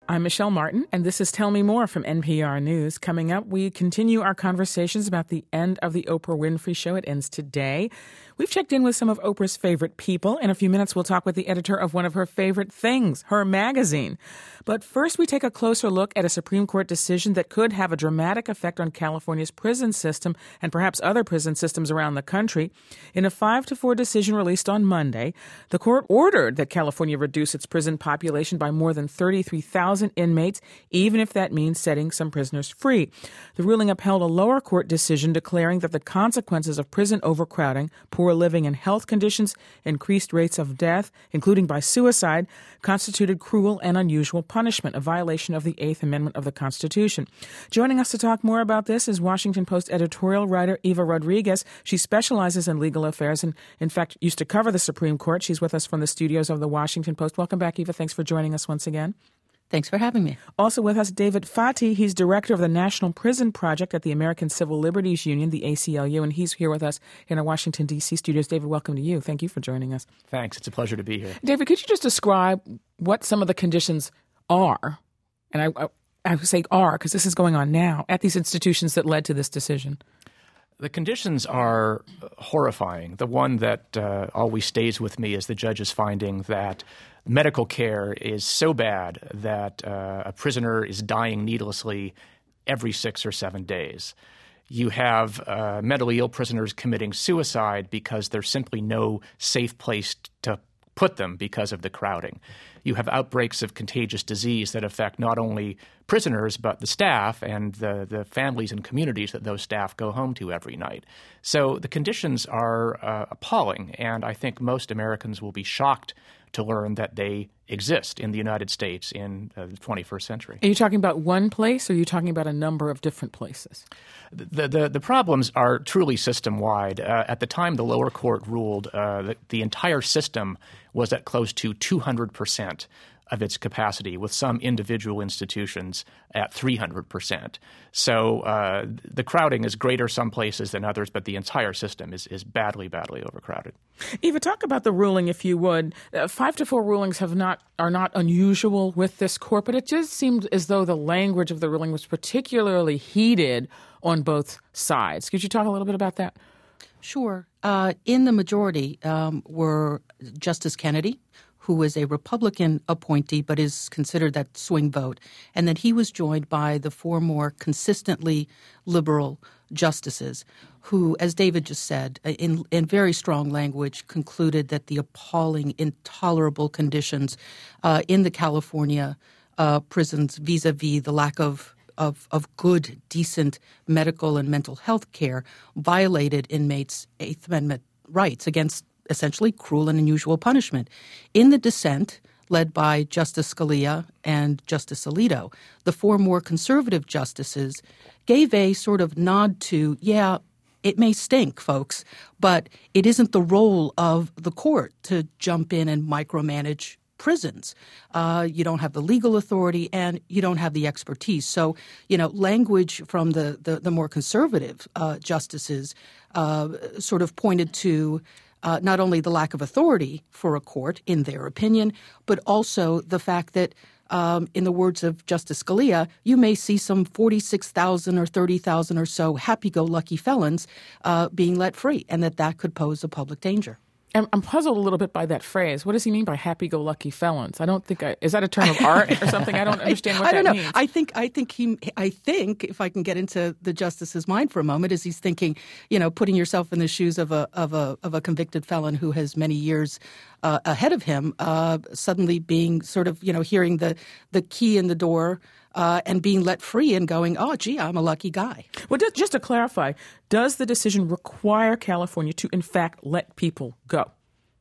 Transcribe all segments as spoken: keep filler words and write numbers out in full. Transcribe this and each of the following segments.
I'm Michelle Martin, and this is Tell Me More from N P R News. Coming up, we continue our conversations about the end of the Oprah Winfrey Show. It ends today. We've checked in with some of Oprah's favorite people. In a few minutes, we'll talk with the editor of one of her favorite things, her magazine. But first, we take a closer look at a Supreme Court decision that could have a dramatic effect on California's prison system and perhaps other prison systems around the country. In a five to four decision released on Monday, the court ordered that California reduce its prison population by more than thirty-three thousand inmates, even if that means setting some prisoners free. The ruling upheld a lower court decision declaring that the consequences of prison overcrowding, poor living and health conditions, increased rates of death, including by suicide, constituted cruel and unusual punishment, a violation of the Eighth Amendment of the Constitution. Joining us to talk more about this is Washington Post editorial writer Eva Rodriguez. She specializes in legal affairs and, in fact, used to cover the Supreme Court. She's with us from the studios of the Washington Post. Welcome back, Eva. Thanks for joining us once again. Thanks for having me. Also with us, David Fati. He's director of the National Prison Project at the American Civil Liberties Union, the A C L U, and he's here with us in our Washington, D C studios. David, welcome to you. Thank you for joining us. Thanks. It's a pleasure to be here. David, could you just describe what some of the conditions are, and I, I, I would say are because this is going on now, at these institutions that led to this decision? The conditions are horrifying. The one that uh, always stays with me is the judge's finding that medical care is so bad that uh, a prisoner is dying needlessly every six or seven days. You have uh, mentally ill prisoners committing suicide because there's simply no safe place to put them because of the crowding. You have outbreaks of contagious disease that affect not only prisoners but the staff and the, the families and communities that those staff go home to every night. So the conditions are uh, appalling, and I think most Americans will be shocked to learn that they exist in the United States in uh, the twenty-first century. Are you talking about one place, or are you talking about a number of different places? The the, the problems are truly system-wide. Uh, at the time the lower court ruled, uh, the, the entire system was at close to two hundred percent of its capacity, with some individual institutions at three hundred percent. So uh, the crowding is greater some places than others, but the entire system is, is badly, badly overcrowded. Eva, talk about the ruling, if you would. Uh, five to four rulings have not are not unusual with this court, but it just seemed as though the language of the ruling was particularly heated on both sides. Could you talk a little bit about that? Sure. Uh, in the majority um, were Justice Kennedy, who is a Republican appointee but is considered that swing vote, and then he was joined by the four more consistently liberal justices who, as David just said, in, in very strong language, concluded that the appalling, intolerable conditions uh, in the California uh, prisons vis-a-vis the lack of Of, of good, decent medical and mental health care violated inmates' Eighth Amendment rights against essentially cruel and unusual punishment. In the dissent, led by Justice Scalia and Justice Alito, the four more conservative justices gave a sort of nod to, yeah, it may stink, folks, but it isn't the role of the court to jump in and micromanage prisons. Uh, you don't have the legal authority and you don't have the expertise. So, you know, language from the, the, the more conservative uh, justices uh, sort of pointed to uh, not only the lack of authority for a court, in their opinion, but also the fact that, um, in the words of Justice Scalia, you may see some forty-six thousand or thirty thousand or so happy-go-lucky felons uh, being let free, and that that could pose a public danger. I'm puzzled a little bit by that phrase. What does he mean by happy-go-lucky felons? I don't think I, is that a term of art or something? I don't understand what I, I don't that know. means. I think I think he I think if I can get into the justice's mind for a moment, is he's thinking, you know, putting yourself in the shoes of a of a of a convicted felon who has many years uh, ahead of him, uh, suddenly being sort of, you know, hearing the the key in the door. Uh, and being let free and going, oh, gee, I'm a lucky guy. Well, just to clarify, does the decision require California to, in fact, let people go?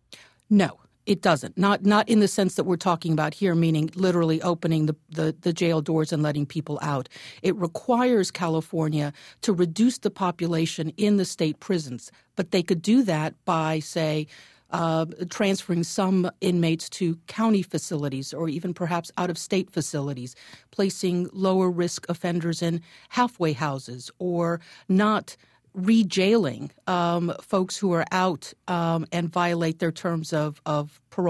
No, it doesn't. Not not in the sense that we're talking about here, meaning literally opening the, the, the jail doors and letting people out. It requires California to reduce the population in the state prisons. But they could do that by, say, Uh, transferring some inmates to county facilities or even perhaps out-of-state facilities, placing lower-risk offenders in halfway houses, or not re-jailing um, folks who are out um, and violate their terms of, of parole,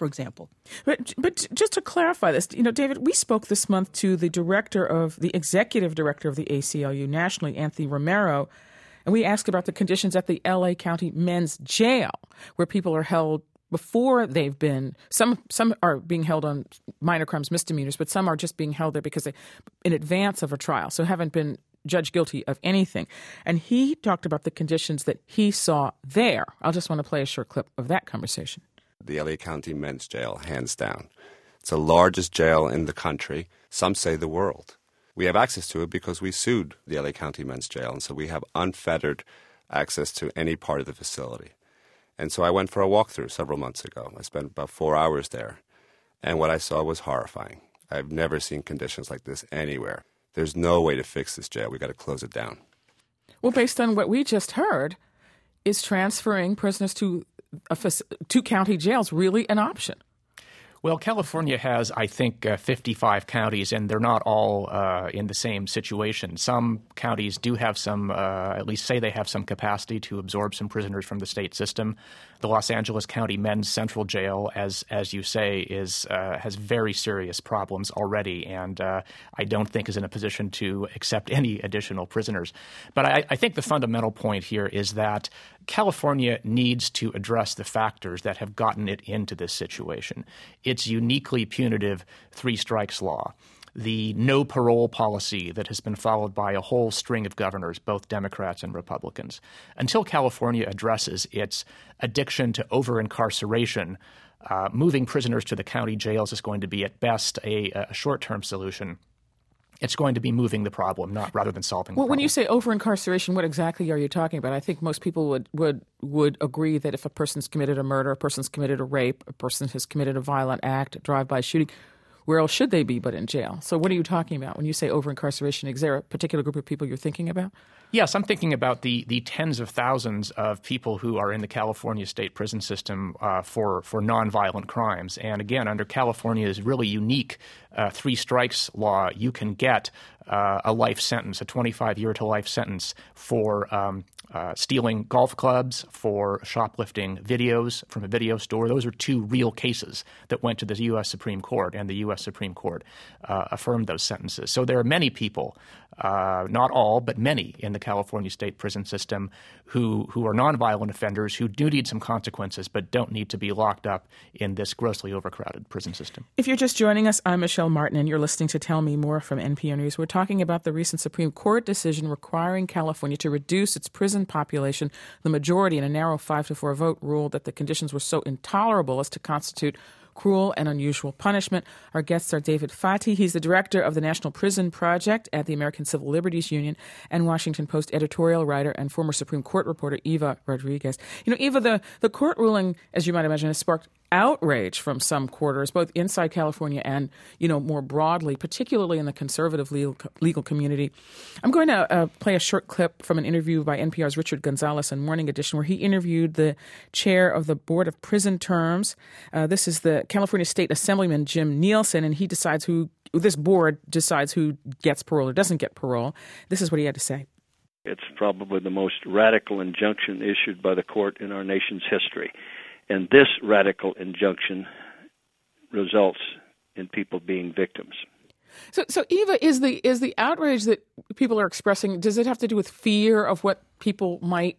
for example. But but just to clarify this, you know, David, we spoke this month to the director of the executive director of the A C L U nationally, Anthony Romero, and we asked about the conditions at the L A County Men's Jail, where people are held before they've been, some some are being held on minor crimes, misdemeanors, but some are just being held there because they, in advance of a trial, so haven't been judged guilty of anything. And he talked about the conditions that he saw there. I'll just want to play a short clip of that conversation. The L A County Men's Jail, hands down. It's the largest jail in the country, some say the world. We have access to it because we sued the L A County Men's Jail, and so we have unfettered access to any part of the facility. And so I went for a walkthrough several months ago. I spent about four hours there, and what I saw was horrifying. I've never seen conditions like this anywhere. There's no way to fix this jail. We've got to close it down. Well, based on what we just heard, is transferring prisoners to a, to county jails really an option? Well, California has, I think, uh, fifty-five counties, and they're not all uh, in the same situation. Some counties do have some, uh, at least say they have some capacity to absorb some prisoners from the state system. The Los Angeles County Men's Central Jail, as as you say, is uh, has very serious problems already, and uh, I don't think is in a position to accept any additional prisoners. But I, I think the fundamental point here is that California needs to address the factors that have gotten it into this situation. Its uniquely punitive three strikes law, the no parole policy that has been followed by a whole string of governors, both Democrats and Republicans. Until California addresses its addiction to over-incarceration, uh, moving prisoners to the county jails is going to be at best a, a short-term solution. It's going to be moving the problem, not rather than solving the well, problem. When you say over-incarceration, what exactly are you talking about? I think most people would, would, would agree that if a person's committed a murder, a person's committed a rape, a person has committed a violent act, a drive-by shooting, where else should they be but in jail? So what are you talking about when you say over-incarceration? Is there a particular group of people you're thinking about? Yes, I'm thinking about the the tens of thousands of people who are in the California state prison system uh, for, for nonviolent crimes. And again, under California's really unique uh, three strikes law, you can get uh, a life sentence, a twenty-five year to life sentence for um, uh, stealing golf clubs, for shoplifting videos from a video store. Those are two real cases that went to the U S Supreme Court, and the U S Supreme Court uh, affirmed those sentences. So there are many people, uh, not all, but many in the California state prison system who, who are nonviolent offenders who do need some consequences but don't need to be locked up in this grossly overcrowded prison system. If you're just joining us, I'm Michelle Martin, and you're listening to Tell Me More from N P R News. We're talking about the recent Supreme Court decision requiring California to reduce its prison population. The majority, in a narrow five to four vote, ruled that the conditions were so intolerable as to constitute cruel and unusual punishment. Our guests are David Fati. He's the director of the National Prison Project at the American Civil Liberties Union, and Washington Post editorial writer and former Supreme Court reporter Eva Rodriguez. You know, Eva, the, the court ruling, as you might imagine, has sparked outrage from some quarters, both inside California and, you know, more broadly, particularly in the conservative legal, legal community. I'm going to uh, play a short clip from an interview by N P R's Richard Gonzalez in Morning Edition, where he interviewed the chair of the Board of Prison Terms. Uh, this is the California State Assemblyman Jim Nielsen, and he decides who, this board decides who gets parole or doesn't get parole. This is what he had to say. It's probably the most radical injunction issued by the court in our nation's history. And this radical injunction results in people being victims. So, so Eva, is the is the outrage that people are expressing, does it have to do with fear of what people might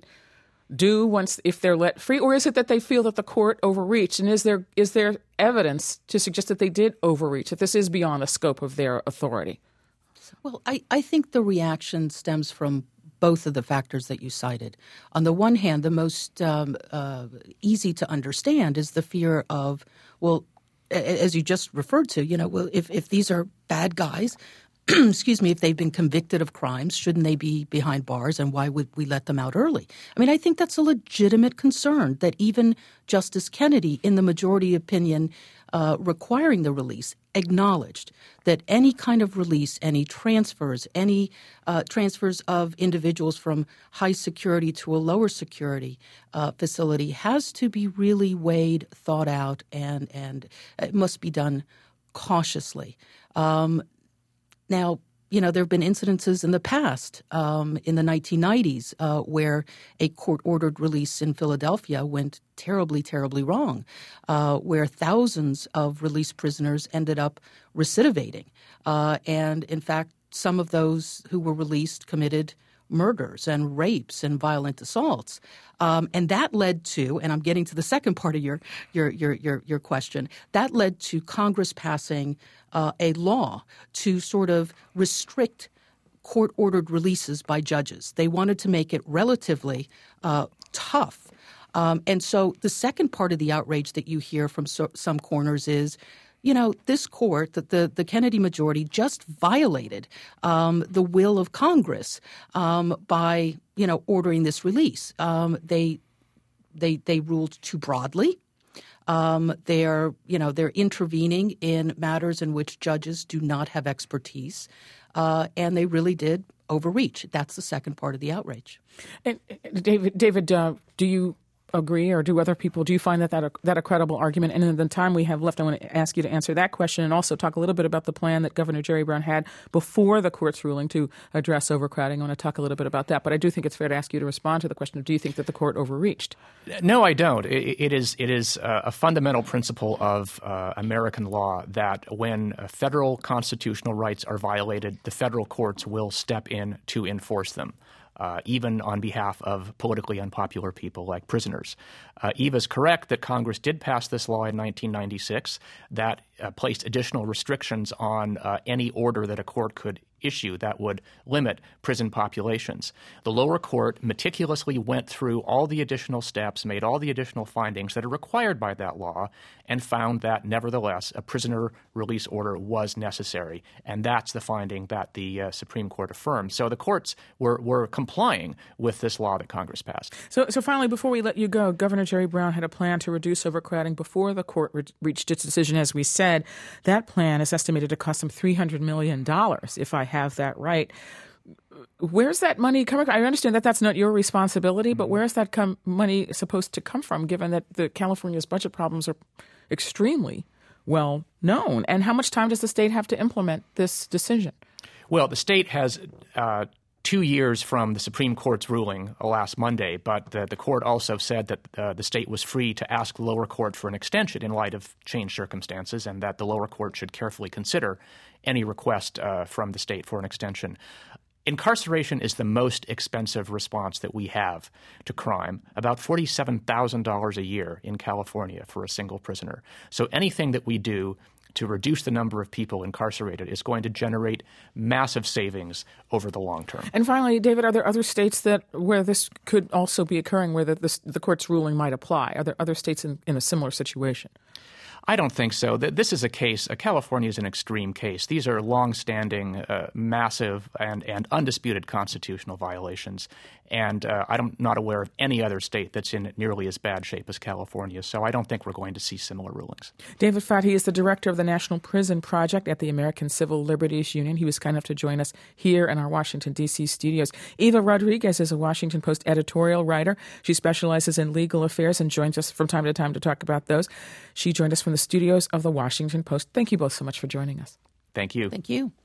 do once if they're let free, or is it that they feel that the court overreached? And is there is there evidence to suggest that they did overreach, that this is beyond the scope of their authority? Well, I, I think the reaction stems from both of the factors that you cited. On the one hand, the most um, uh, easy to understand is the fear of, well, as you just referred to, you know, well, if, if these are bad guys, excuse me, if they've been convicted of crimes, shouldn't they be behind bars, and why would we let them out early? I mean, I think that's a legitimate concern that even Justice Kennedy, in the majority opinion uh, requiring the release, acknowledged that any kind of release, any transfers, any uh, transfers of individuals from high security to a lower security uh, facility has to be really weighed, thought out, and, and it must be done cautiously. Um, Now, you know, there have been incidences in the past, um, in the nineteen nineties, uh, where a court-ordered release in Philadelphia went terribly, terribly wrong, uh, where thousands of released prisoners ended up recidivating. Uh, and, in fact, some of those who were released committed murders and rapes and violent assaults. Um, and that led to, and I'm getting to the second part of your your your your, your question, that led to Congress passing uh, a law to sort of restrict court-ordered releases by judges. They wanted to make it relatively uh, tough. Um, and so the second part of the outrage that you hear from so, some corners is, you know, this court, that the, the Kennedy majority, just violated um, the will of Congress um, by, you know, ordering this release. Um, they they they ruled too broadly. Um, they're, you know, they're intervening in matters in which judges do not have expertise, uh, and they really did overreach. That's the second part of the outrage. And, David, David, uh, do you agree, or do other people, do you find that that a, that a credible argument? And in the time we have left, I want to ask you to answer that question and also talk a little bit about the plan that Governor Jerry Brown had before the court's ruling to address overcrowding. I want to talk a little bit about that, but I do think it's fair to ask you to respond to the question of, do you think that the court overreached? No, I don't. It, it is it is a fundamental principle of uh, American law that when uh, federal constitutional rights are violated, the federal courts will step in to enforce them. Uh, even on behalf of politically unpopular people like prisoners. Uh, Eva is correct that Congress did pass this law in nineteen ninety-six that uh, placed additional restrictions on uh, any order that a court could issue that would limit prison populations. The lower court meticulously went through all the additional steps, made all the additional findings that are required by that law, and found that nevertheless a prisoner release order was necessary. And that's the finding that the uh, Supreme Court affirmed. So the courts were, were complying with this law that Congress passed. So, so finally, before we let you go, Governor Jerry Brown had a plan to reduce overcrowding before the court re- reached its decision. As we said, that plan is estimated to cost him three hundred million dollars, if I have that right. Where's that money coming from? I understand that that's not your responsibility, but where is that com- money supposed to come from, given that the California's budget problems are extremely well known? And how much time does the state have to implement this decision? Well, the state has uh, two years from the Supreme Court's ruling last Monday, but the, the court also said that uh, the state was free to ask the lower court for an extension in light of changed circumstances, and that the lower court should carefully consider any request uh, from the state for an extension. Incarceration is the most expensive response that we have to crime, about forty-seven thousand dollars a year in California for a single prisoner. So anything that we do to reduce the number of people incarcerated is going to generate massive savings over the long term. And finally, David, are there other states that where this could also be occurring, where the, the, the court's ruling might apply? Are there other states in, in a similar situation? I don't think so. This is a case, uh, California is an extreme case. These are longstanding, uh, massive, and, and undisputed constitutional violations. And uh, I'm not aware of any other state that's in nearly as bad shape as California. So I don't think we're going to see similar rulings. David Fathi is the director of the National Prison Project at the American Civil Liberties Union. He was kind enough to join us here in our Washington, D C studios. Eva Rodriguez is a Washington Post editorial writer. She specializes in legal affairs and joins us from time to time to talk about those. She joined us from the studios of the Washington Post. Thank you both so much for joining us. Thank you. Thank you.